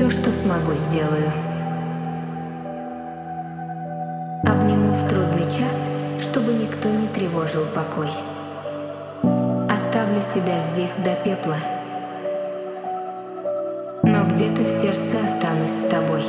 Все, что смогу, сделаю. Обниму в трудный час, чтобы никто не тревожил покой. Оставлю себя здесь до пепла, но где-то в сердце останусь с тобой.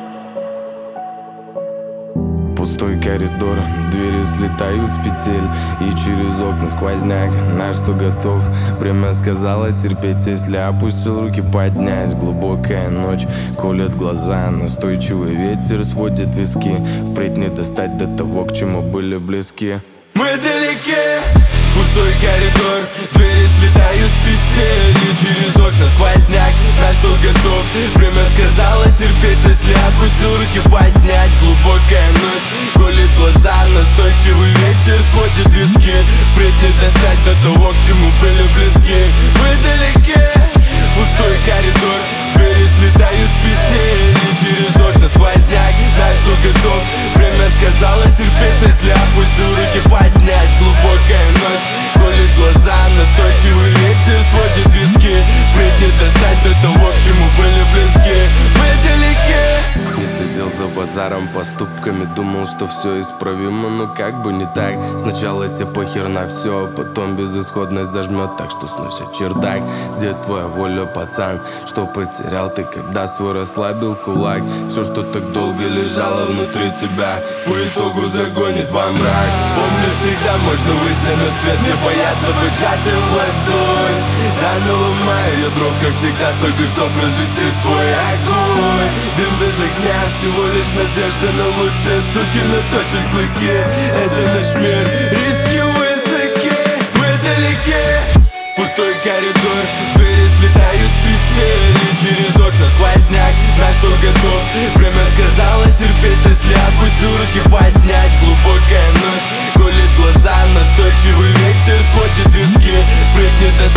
Пустой коридор, двери слетают с петель, и через окна сквозняк, на что готов. Время сказала терпеть, если опустил руки поднять. Глубокая ночь колет глаза, настойчивый ветер сводит виски. Впредь не достать до того, к чему были близки. Мы далеки, пустой коридор, двери слетают с петель, и через окна сквозняк, на что готов. Время сказала терпеть, если опустил руки поднять. Глубокая ночь колет глаза, настойчивый ветер сводит виски. Впредь не достать до того, к чему были близки. Мы далеки, пустой коридор, двери слетают с петель, и через окна сквозняк, на что готов. Время сказала терпеть, если опустил руки поднять. Глубокая ночь колет глаза, настойчивый ветер сводит виски. Впредь не достать до того, к чему были близки. Мы далеки. Не следил за базаром, поступками думал, что все исправимо, но как бы не так. Сначала тебе похер на все, потом безысходность зажмет, так что сносит чердак. Где твоя воля, пацан? Что потерял ты, когда свой расслабил кулак? Все, что так долго лежало внутри тебя, по итогу загонит во мрак. Помню, всегда можно выйти на свет, не бояться быть сжатым в ладонь. Да, наломаю я дров, как всегда, только чтоб развести свой огонь. Дым без огня, всего лишь надежда на лучшее, суки наточат клыки. Это наш мир, риски высоки. Мы далеки, пустой коридор, двери слетают с петель, и через окна сквозняк, на что готов. Время сказала терпеть, если опустил руки поднять. Глубокая ночь колет глаза, настойчивый ветер сводит виски. Впредь не достать